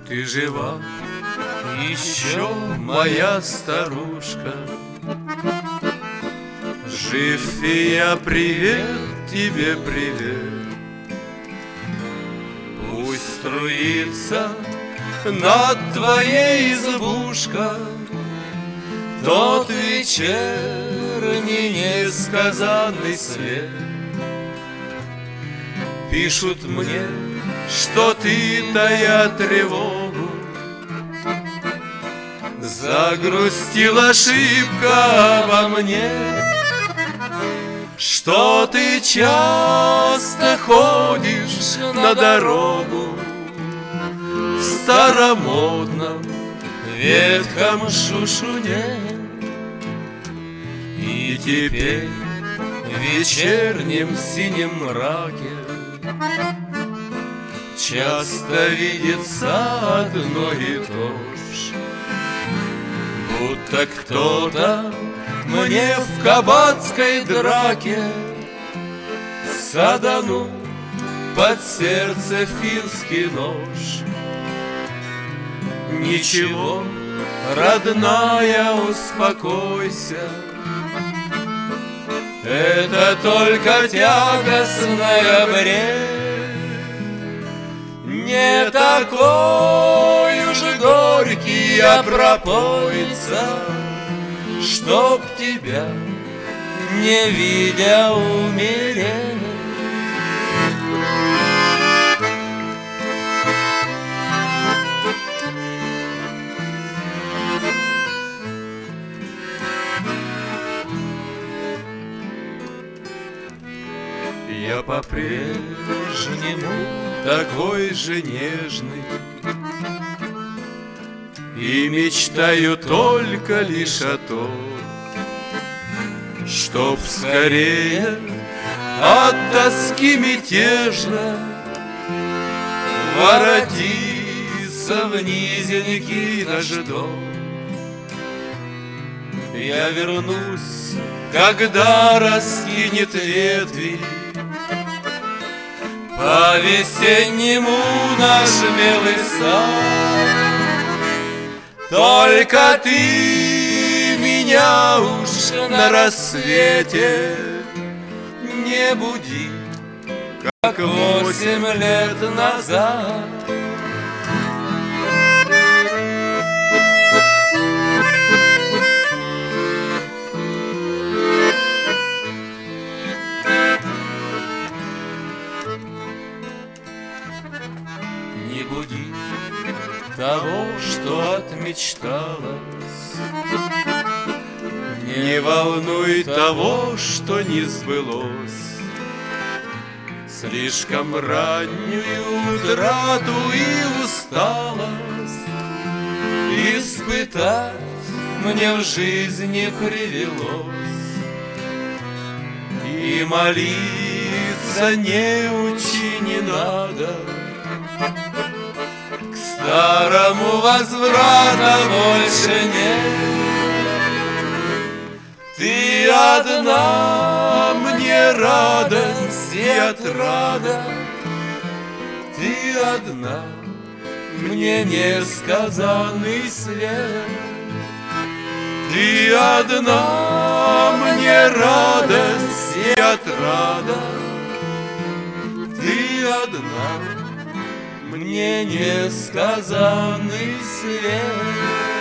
Ты жива, еще моя старушка. Жив и я, привет тебе, привет. Пусть струится над твоей избушкой тот вечерний несказанный свет. Пишут мне, что ты, тая тревогу, загрустила шибко обо мне, что ты часто ходишь на дорогу в старомодном ветхом шушуне. И теперь в вечернем синем мраке часто видится одно и то ж, будто кто-то мне в кабацкой драке саданул под сердце финский нож. Ничего, родная, успокойся, это только тягостная бред. Не такой уж горький я пропойца, чтоб тебя, не видя, умереть. Я по-прежнему такой же нежный и мечтаю только лишь о том, чтоб скорее от тоски мятежно воротиться в низенький наш дом. Я вернусь, когда раскинет ветви по-весеннему наш милый сад. Только ты меня уж на рассвете не буди, как 8 лет назад. Не буди того, что отмечталось, не волнуй того, что не сбылось. Слишком раннюю утрату и усталость испытать мне в жизни привелось. И молиться не учи, не надо, к старому возврата больше нет. Ты одна мне радость и отрада, ты одна мне несказанный свет. Ты одна мне радость и отрада, ты одна мне несказанный свет.